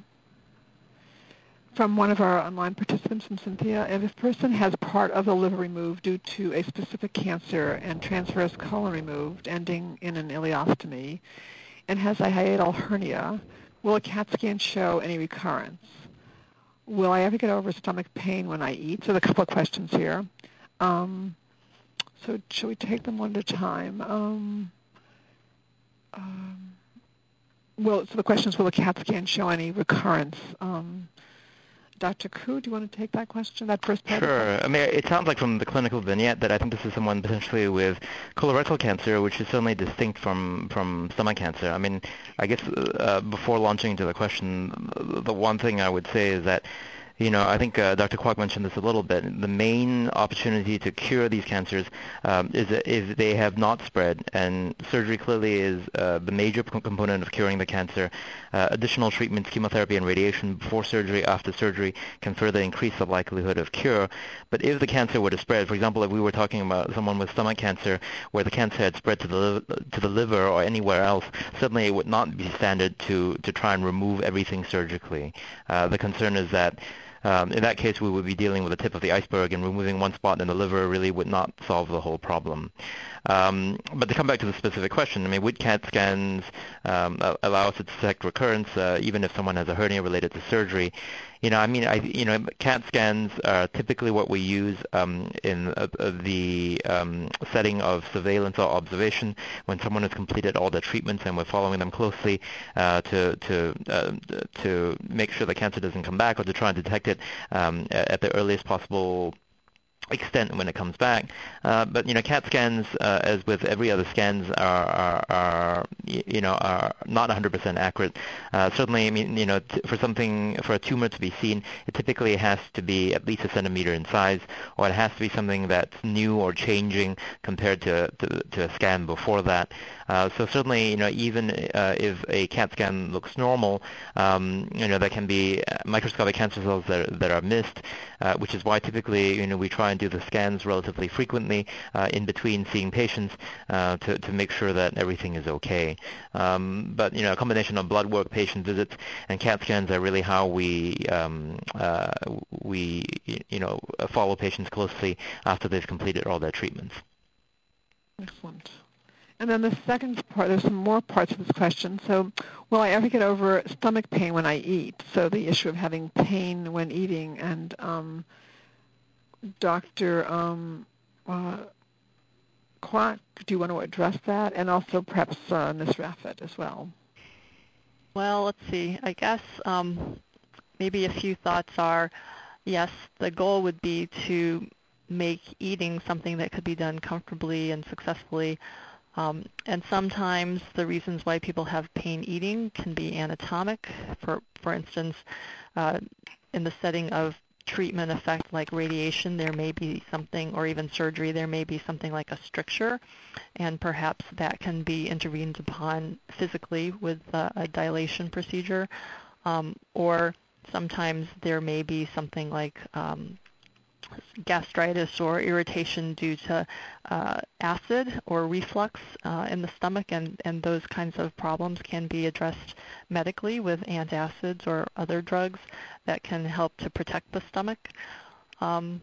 from one of our online participants, from Cynthia. If a person has part of the liver removed due to a specific cancer and transverse colon removed, ending in an ileostomy, and has a hiatal hernia, will a CAT scan show any recurrence? Will I ever get over stomach pain when I eat? So there are a couple of questions here. Um, so shall we take them one at a time? Um, um, well, so the question is, will a CAT scan show any recurrence? Um, Doctor Ku, do you want to take that question, that first part? Sure. I mean, it sounds like from the clinical vignette that I think this is someone potentially with colorectal cancer, which is certainly distinct from, from stomach cancer. I mean, I guess uh, before launching into the question, the one thing I would say is that, you know, I think uh, Doctor Kwok mentioned this a little bit. The main opportunity to cure these cancers um, is if they have not spread, and surgery clearly is uh, the major component of curing the cancer. Uh, additional treatments, chemotherapy and radiation before surgery, after surgery, can further increase the likelihood of cure. But if the cancer were to spread, for example, if we were talking about someone with stomach cancer where the cancer had spread to the to the liver or anywhere else, certainly it would not be standard to, to try and remove everything surgically. Uh, the concern is that Um, in that case, we would be dealing with the tip of the iceberg, and removing one spot in the liver really would not solve the whole problem. Um, but to come back to the specific question, I mean, would CAT scans um, allow us to detect recurrence uh, even if someone has a hernia related to surgery? You know, I mean, I, you know, CAT scans are typically what we use um, in uh, the um, setting of surveillance or observation when someone has completed all their treatments and we're following them closely uh, to to uh, to make sure the cancer doesn't come back, or to try and detect it um, at the earliest possible extent when it comes back. Uh, but, you know, CAT scans, uh, as with every other scans, are, are, are you know, are not one hundred percent accurate. Uh, certainly, I mean, you know, t- for something, for a tumor to be seen, it typically has to be at least a centimeter in size, or it has to be something that's new or changing compared to, to, to a scan before that. Uh, so certainly, you know, even uh, if a CAT scan looks normal, um, you know, there can be microscopic cancer cells that, that are missed, uh, which is why typically, you know, we try and do the scans relatively frequently uh, in between seeing patients uh, to, to make sure that everything is okay. Um, but, you know, a combination of blood work, patient visits, and CAT scans are really how we, um, uh, we, you know, follow patients closely after they've completed all their treatments. Excellent. And then the second part, there's some more parts of this question. So will I ever get over stomach pain when I eat? So the issue of having pain when eating. And um, Doctor Um, uh, Kwok, do you want to address that? And also perhaps uh, Miz Raffet as well. Well, let's see. I guess um, maybe a few thoughts are, yes, the goal would be to make eating something that could be done comfortably and successfully. Um, and sometimes the reasons why people have pain eating can be anatomic. For for instance, uh, in the setting of treatment effect like radiation, there may be something, or even surgery, there may be something like a stricture, and perhaps that can be intervened upon physically with uh, a dilation procedure. Um, or sometimes there may be something like um, gastritis or irritation due to uh, acid or reflux uh, in the stomach, and, and those kinds of problems can be addressed medically with antacids or other drugs that can help to protect the stomach. Um,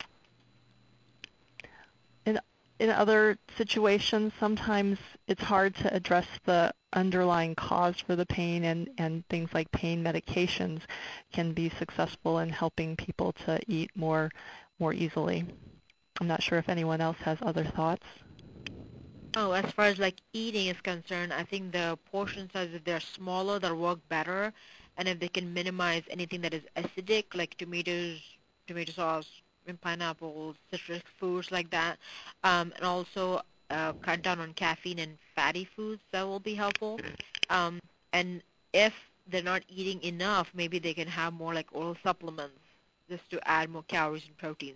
in, in other situations, sometimes it's hard to address the underlying cause for the pain, and, and things like pain medications can be successful in helping people to eat more more easily. I'm not sure if anyone else has other thoughts. Oh, as far as like eating is concerned, I think the portion size, if they're smaller, they'll work better. And if they can minimize anything that is acidic, like tomatoes, tomato sauce, and pineapples, citrus fruits like that, um, and also uh, cut down on caffeine and fatty foods, that will be helpful. Um, and if they're not eating enough, maybe they can have more like oral supplements just to add more calories and proteins.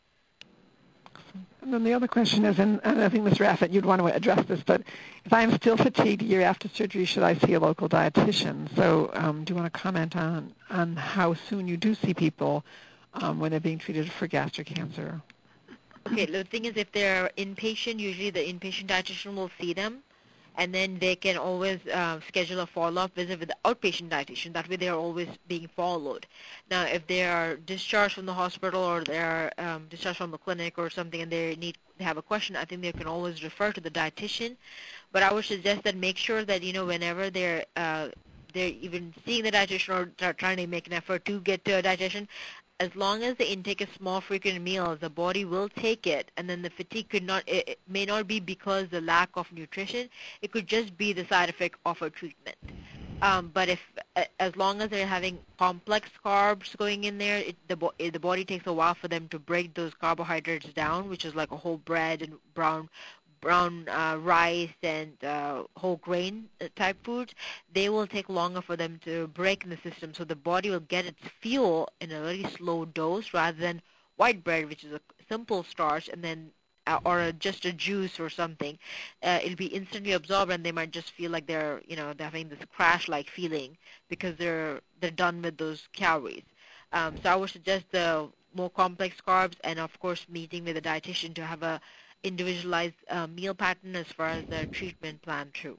And then the other question is, and I think, Mister Raffet, you'd want to address this, but if I'm still fatigued a year after surgery, should I see a local dietitian? So um, do you want to comment on, on how soon you do see people um, when they're being treated for gastric cancer? Okay, the thing is, if they're inpatient, usually the inpatient dietitian will see them, and then they can always uh, schedule a follow-up visit with the outpatient dietitian. That way they are always being followed. Now, if they are discharged from the hospital or they are um, discharged from the clinic or something and they need they have a question, I think they can always refer to the dietitian. But I would suggest that make sure that, you know, whenever they're uh, they're even seeing the dietitian or trying to make an effort to get to a dietitian, as long as the intake is small, frequent meals, the body will take it, and then the fatigue could not, it, it may not be because the lack of nutrition, it could just be the side effect of a treatment. Um, but if, as long as they're having complex carbs going in there, it, the, the body takes a while for them to break those carbohydrates down, which is like a whole bread and brown brown uh, rice and uh, whole grain type foods. They will take longer for them to break in the system, so the body will get its fuel in a very slow dose rather than white bread, which is a simple starch, and then uh, or a, just a juice or something. Uh, it'll be instantly absorbed, and they might just feel like they're, you know, they're having this crash-like feeling because they're they're done with those calories. Um, so I would suggest the more complex carbs, and of course meeting with a dietitian to have a individualized uh, meal pattern as far as the treatment plan too.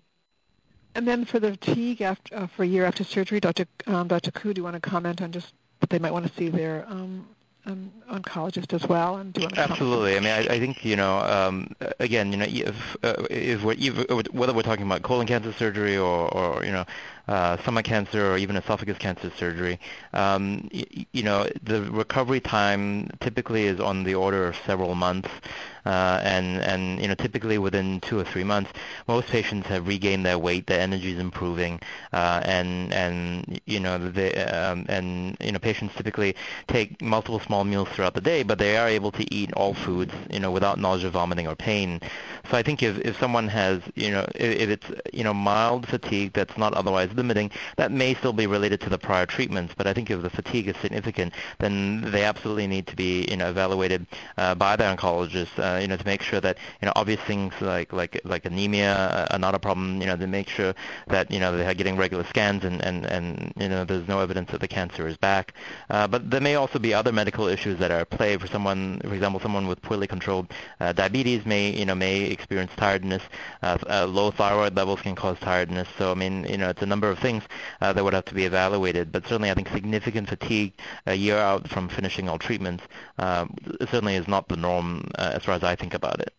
And then for the fatigue after, uh, for a year after surgery, Doctor Um, Doctor Koo, do you want to comment on just that they might want to see their um, um, oncologist as well? And do you want to Absolutely. comment? I mean, I, I think, you know, um, again, you know, if, uh, if we're, if, whether we're talking about colon cancer surgery or, or you know, uh, stomach cancer or even esophagus cancer surgery, um, y- you know, the recovery time typically is on the order of several months. Uh, and, and, you know, typically within two or three months, most patients have regained their weight, their energy is improving, uh, and, and, you know, they, um, and, you know, patients typically take multiple small meals throughout the day, but they are able to eat all foods, you know, without nausea, vomiting, or pain. So I think if, if someone has, you know, if, if it's, you know, mild fatigue that's not otherwise limiting, that may still be related to the prior treatments, but I think if the fatigue is significant, then they absolutely need to be, you know, evaluated uh, by their oncologist, uh, you know, to make sure that, you know, obvious things like like like anemia are not a problem, you know, to make sure that, you know, they're getting regular scans and, and, and you know, there's no evidence that the cancer is back. Uh, but there may also be other medical issues that are at play. For someone, for example, someone with poorly controlled uh, diabetes may, you know, may experience tiredness. Uh, uh, low thyroid levels can cause tiredness. So, I mean, you know, it's a number of things uh, that would have to be evaluated. But certainly I think significant fatigue a year out from finishing all treatments uh, certainly is not the norm uh, as far as I think about it.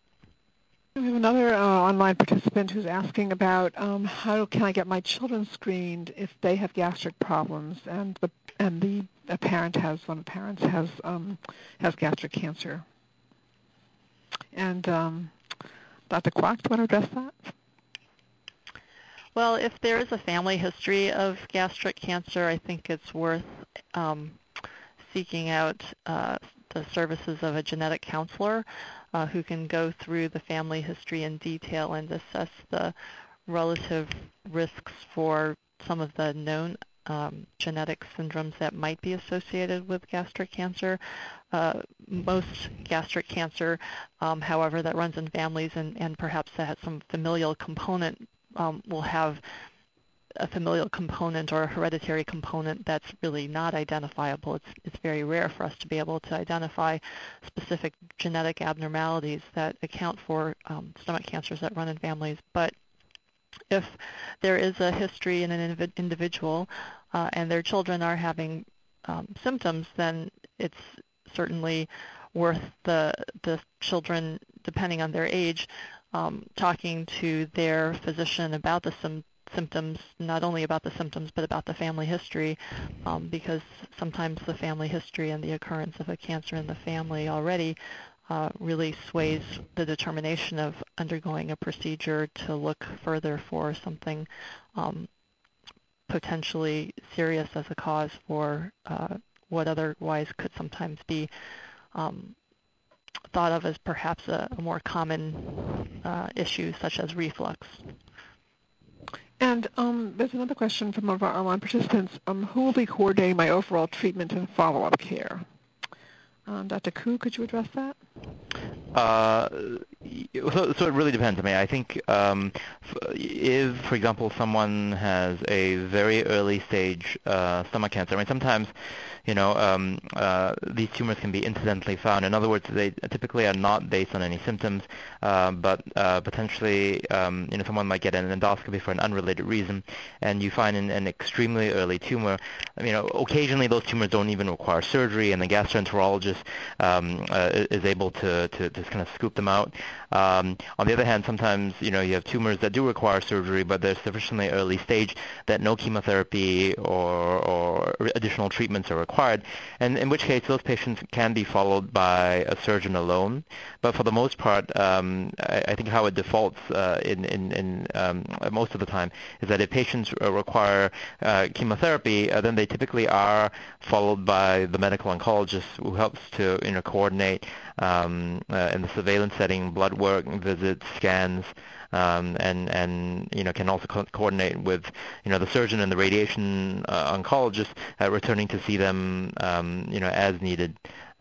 We have another uh, online participant who's asking about um, how can I get my children screened if they have gastric problems, and the and the a parent has one of the parents has um, has gastric cancer. And um, Doctor Kwok, do you want to address that? Well, if there is a family history of gastric cancer, I think it's worth um, seeking out uh, the services of a genetic counselor uh, who can go through the family history in detail and assess the relative risks for some of the known um, genetic syndromes that might be associated with gastric cancer. Uh, most gastric cancer, um, however, that runs in families and, and perhaps that has some familial component um, will have a familial component or a hereditary component that's really not identifiable. It's, it's very rare for us to be able to identify specific genetic abnormalities that account for um, stomach cancers that run in families. But if there is a history in an inv- individual uh, and their children are having um, symptoms, then it's certainly worth the the children, depending on their age, um, talking to their physician about the sim- symptoms, not only about the symptoms, but about the family history, um, because sometimes the family history and the occurrence of a cancer in the family already uh, really sways the determination of undergoing a procedure to look further for something um, potentially serious as a cause for uh, what otherwise could sometimes be um, thought of as perhaps a, a more common uh, issue, such as reflux. And um, there's another question from one of our online participants. Um, who will be coordinating my overall treatment and follow-up care? Um, Doctor Koo, could you address that? Uh, so, so it really depends. I mean, I think um, if, for example, someone has a very early stage uh, stomach cancer, I mean, sometimes, you know, um, uh, these tumors can be incidentally found. In other words, they typically are not based on any symptoms, uh, but uh, potentially, um, you know, someone might get an endoscopy for an unrelated reason, and you find an, an extremely early tumor. I mean, you know, occasionally those tumors don't even require surgery, and the gastroenterologist um, uh, is able to, to just kind of scoop them out. Um, on the other hand, sometimes, you know, you have tumors that do require surgery, but they're sufficiently early stage that no chemotherapy or, or additional treatments are required, and in which case those patients can be followed by a surgeon alone. But for the most part, um, I, I think how it defaults uh, in, in, in um, most of the time is that if patients uh, require uh, chemotherapy, uh, then they typically are followed by the medical oncologist who helps to, you know, coordinate um, uh, in the surveillance setting, blood work, visits, scans, um, and and you know can also co- coordinate with you know the surgeon and the radiation uh, oncologist uh, returning to see them um, you know as needed.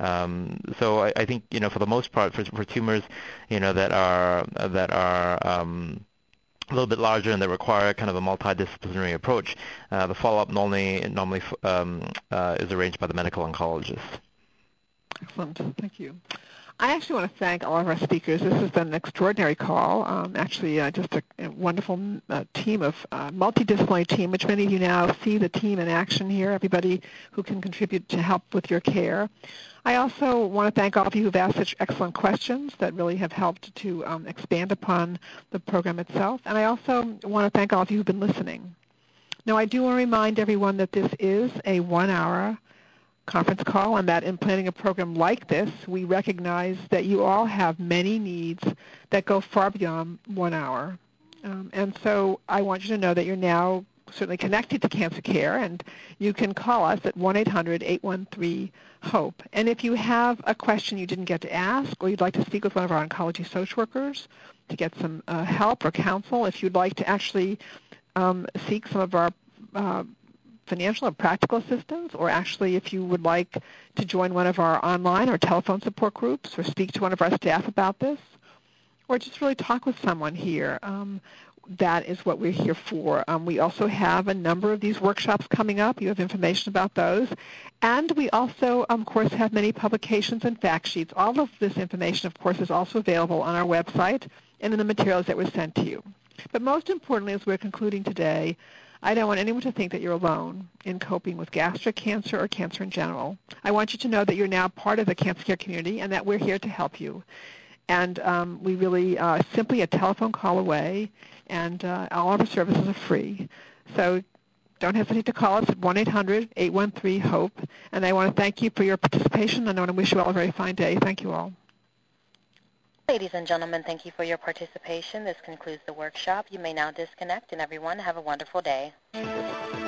Um, so I, I think you know for the most part for, for tumors you know that are that are um, a little bit larger and that require kind of a multidisciplinary approach, uh, the follow-up normally normally um, uh, is arranged by the medical oncologist. Excellent. Thank you. I actually want to thank all of our speakers. This has been an extraordinary call. Um, actually, uh, just a, a wonderful uh, team of uh, multidisciplinary team, which many of you now see the team in action here, everybody who can contribute to help with your care. I also want to thank all of you who've asked such excellent questions that really have helped to um, expand upon the program itself. And I also want to thank all of you who've been listening. Now, I do want to remind everyone that this is a one-hour conference call, and that in planning a program like this, we recognize that you all have many needs that go far beyond one hour. Um, and so I want you to know that you're now certainly connected to Cancer Care, and you can call us at one eight hundred, eight one three, HOPE. And if you have a question you didn't get to ask, or you'd like to speak with one of our oncology social workers to get some uh, help or counsel, if you'd like to actually um, seek some of our uh, financial or practical assistance, or actually if you would like to join one of our online or telephone support groups or speak to one of our staff about this, or just really talk with someone here, um, that is what we're here for. Um, we also have a number of these workshops coming up. You have information about those. And we also, of course, have many publications and fact sheets. All of this information, of course, is also available on our website and in the materials that were sent to you. But most importantly, as we're concluding today, I don't want anyone to think that you're alone in coping with gastric cancer or cancer in general. I want you to know that you're now part of the Cancer Care community and that we're here to help you. And um, we really uh, simply a telephone call away, and uh, all of our services are free. So don't hesitate to call us at one eight hundred, eight one three, HOPE. And I want to thank you for your participation, and I want to wish you all a very fine day. Thank you all. Ladies and gentlemen, thank you for your participation. This concludes the workshop. You may now disconnect, and everyone have a wonderful day.